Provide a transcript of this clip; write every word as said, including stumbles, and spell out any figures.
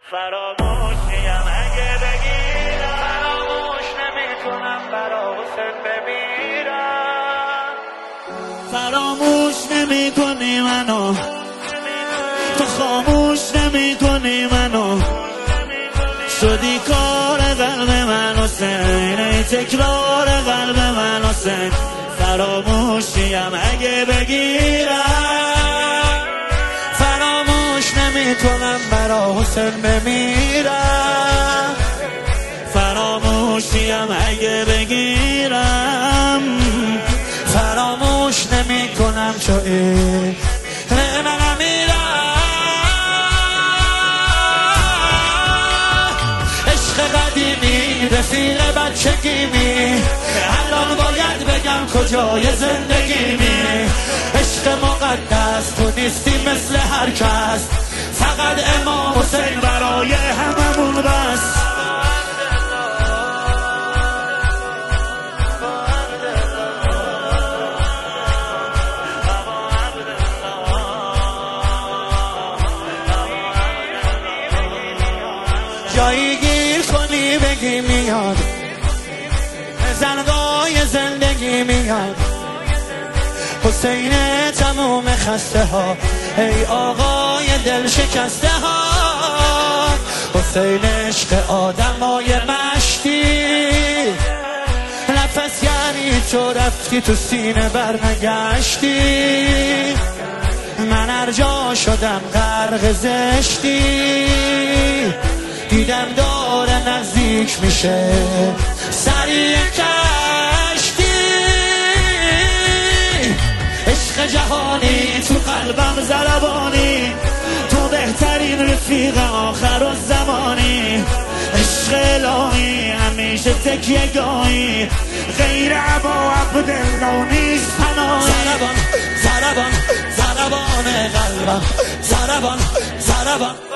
فراموشیم اگه بگیرم، فراموش نمیتونم برا حسین بمیرم. فراموش نمی کنی منو، تو خاموش نمی کنی منو، شدی کار قلب من حسین، ای تکرار قلب من حسین. فراموشیم اگه بگیرم، فراموش نمی کنم برا حسین بمیرم. فراموشیم اگه بگیرم، فراموش نمی کنم چو این من میرم. عشق قدیمی رفیق بچگیمی، الان باید بگم کجای زندگیمی. عشق مقدس تو نیستی مثل هر کس، فقط امام حسین برای هممون بس. جایی گیر کنی بگی میاد، زنگای زندگی میاد. حسین تموم خسته ها، ای آقای دل شکسته ها. حسین عشق آدمای مشتی، نفس یعنی تو رفتی تو سینه برنگشتی. من هر جا شدم غرق زشتی، دیدم داره نزدیک میشه سریع کشتی. عشق جهانی تو قلبم ضربانی، تو بهترین رفیق آخر و زمانی. عشق الهی همیشه تکیه گاهی، غیر ابا عبدالله نیست پناهی. ضربان ضربان ضربان قلبم، ضربان ضربان